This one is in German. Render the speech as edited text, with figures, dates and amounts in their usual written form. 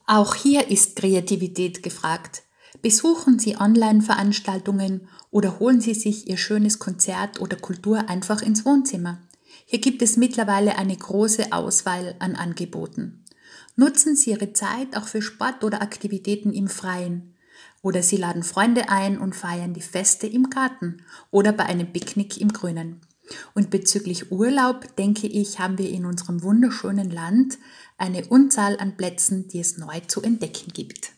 Auch hier ist Kreativität gefragt. Besuchen Sie Online-Veranstaltungen oder holen Sie sich Ihr schönes Konzert oder Kultur einfach ins Wohnzimmer. Hier gibt es mittlerweile eine große Auswahl an Angeboten. Nutzen Sie Ihre Zeit auch für Sport oder Aktivitäten im Freien. Oder Sie laden Freunde ein und feiern die Feste im Garten oder bei einem Picknick im Grünen. Und bezüglich Urlaub, denke ich, haben wir in unserem wunderschönen Land eine Unzahl an Plätzen, die es neu zu entdecken gibt.